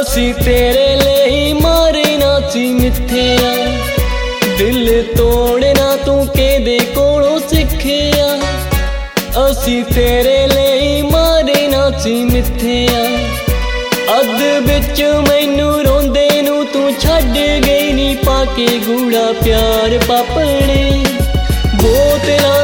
ਅਸੀਂ ਤੇਰੇ ਲਈ ਮਾਰਨਾ ਸੀ ਮਿੱਥਿਆ, ਦਿਲ ਤੋੜਨਾ ਤੂੰ ਕਿਹਦੇ ਕੋਲੋਂ ਸਿੱਖਿਆ। ਅਸੀਂ ਤੇਰੇ ਲਈ ਮਾਰਨਾ ਸੀ ਮਿੱਥਿਆ, ਅੱਧ ਵਿੱਚ ਮੈਨੂੰ ਰੋਂਦੇ ਨੂੰ ਤੂੰ ਛੱਡ ਗਈ ਨੀ ਪਾ ਕੇ ਗੂੜਾ ਪਿਆਰ ਪਾਪਣੇ। ਬੋਤਲਾਂ